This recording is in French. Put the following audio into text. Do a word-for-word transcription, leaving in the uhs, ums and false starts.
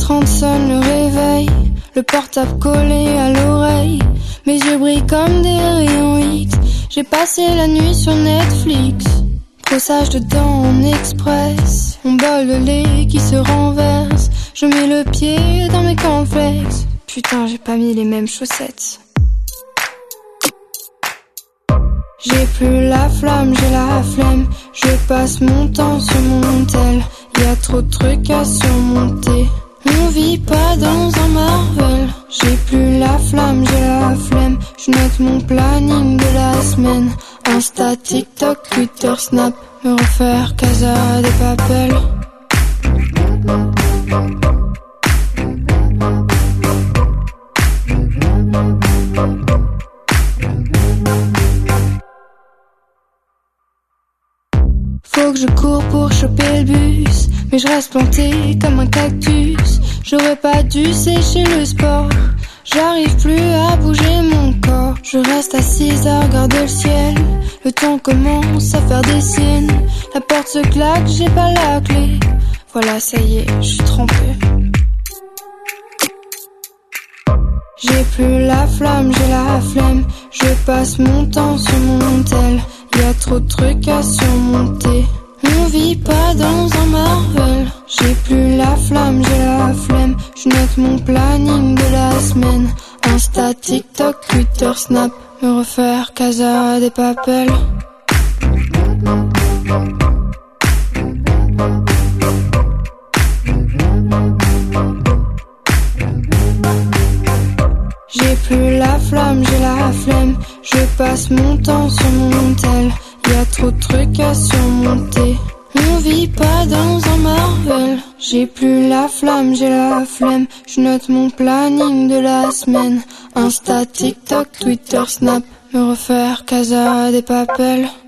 trente sonne le réveil, le portable collé à l'oreille. Mes yeux brillent comme des rayons X. J'ai passé la nuit sur Netflix. Brossage de dents en express, mon bol de lait qui se renverse. Je mets le pied dans mes cornflakes. Putain, j'ai pas mis les mêmes chaussettes. J'ai plus la flamme, j'ai la flemme. Je passe mon temps sur mon tel. Y'a trop de trucs à surmonter. On vit pas dans un Marvel. J'ai plus la flamme, j'ai la flemme. Je note mon planning de la semaine. Insta, TikTok, Twitter, Snap. Me refaire Casa de Papel. Faut que je cours pour choper le bus, mais je reste planté comme un cactus. J'aurais pas dû sécher le sport. J'arrive plus à bouger mon corps. Je reste assise à regarder le ciel. Le temps commence à faire des siennes. La porte se claque, j'ai pas la clé. Voilà, ça y est, je suis trempée. J'ai plus la flamme, j'ai la flemme. Je passe mon temps sur mon tel. Y'a trop de trucs à surmonter. On vit pas dans un Marvel. J'ai plus la flamme, j'ai la flemme. Je note mon planning de la semaine. Insta, TikTok, Twitter, Snap. Me refaire Casa de Papel. J'ai plus la flamme, j'ai la flemme. Je passe mon temps sur mon tel. Y'a trop de trucs à surmonter. On vit pas dans un Marvel. J'ai plus la flamme, j'ai la flemme. Je note mon planning de la semaine. Insta, TikTok, Twitter, Snap. Me refaire Casa de Papel.